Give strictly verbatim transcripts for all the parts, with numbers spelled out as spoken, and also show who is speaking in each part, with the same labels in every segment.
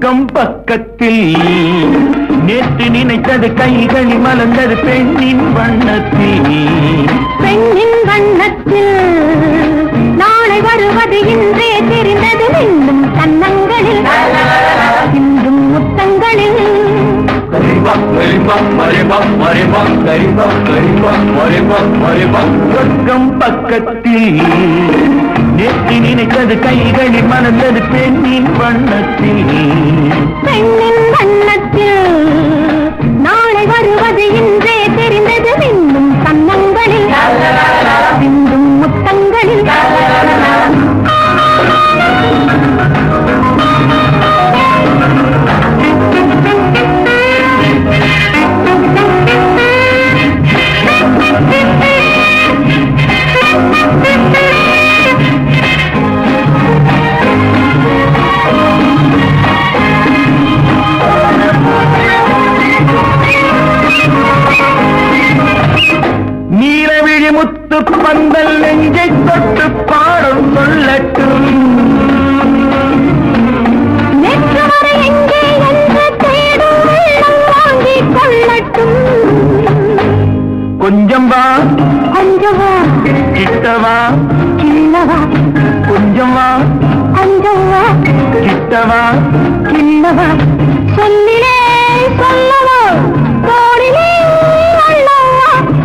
Speaker 1: சொர்க்கம் பக்கத்தில் நேற்று நினைத்தது கைகளில் மலர்ந்தது பெண்ணின் வண்ணத்தில்.
Speaker 2: பெண்ணின் வண்ணத்தில் நாளை வருவது இன்றே தெரிந்தது. இன்னும் கன்னங்களில் இன்றும் முத்தங்களில்
Speaker 1: சொர்க்கம் பக்கத்தில் நேற்று நினைத்தது கைகளில் மலர்ந்தது பெண்ணின் வண்ணத்தில்.
Speaker 2: பெண்ணின் வண்ணத்தில் நாளை வருவது இன்றே தெரிந்தது. இன்னும் கன்னங்களில் இன்றும் முத்தங்களில்
Speaker 1: நீலவிழி முத்து பந்தல் நெஞ்சை தொட்டு பாடும் சொல்லட்டும்.
Speaker 2: நேற்று வரை எங்கே என்று தேடும் உள்ளம் வாங்கிக் கொள்ளட்டும்.
Speaker 1: கொஞ்சம் வா
Speaker 2: கொஞ்சம் வா
Speaker 1: கிட்டவா
Speaker 2: கிள்ளவா.
Speaker 1: கொஞ்சம் வா
Speaker 2: கொஞ்சம் வா
Speaker 1: கிட்டவா
Speaker 2: கிள்ளவா. சொல்லிலே சொல்லவா தோளிலே அள்ளவா.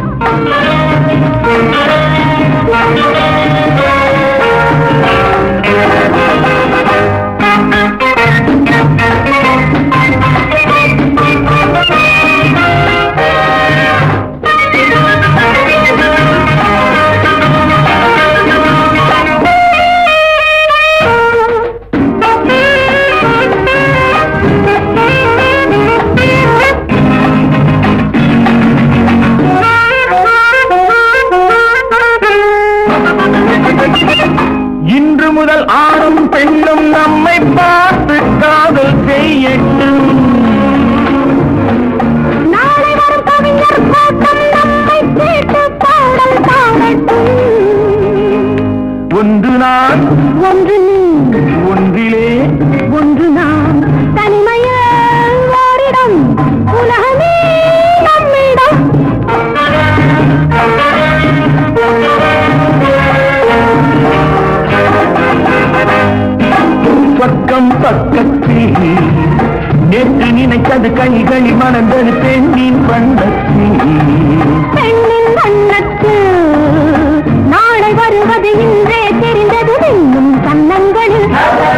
Speaker 1: இன்று முதல் ஆணும் பெண்ணும் நம்மை பார்த்து காதல் செய்யட்டும்.
Speaker 2: நாளை வரும் கவிஞர் கூட்டம் நம்மை கேட்டு பாடல் பாடட்டும்.
Speaker 1: ஒன்று நான்
Speaker 2: ஒன்று நீ
Speaker 1: ஒன்றிலே
Speaker 2: ஒன்று நான் தனிமையில் ஓரிடம் உலகமே நம்மிடம்.
Speaker 1: சொர்க்கம் பக்கத்தில் நேற்று நினைத்தது கைகளில் மலர்ந்தது பெண்ணின் வண்ணத்தில்.
Speaker 2: பெண்ணின் வண்ணத்தில் நாளை வருவது இன்றே தெரிந்தது. இன்னும் கன்னங்களில்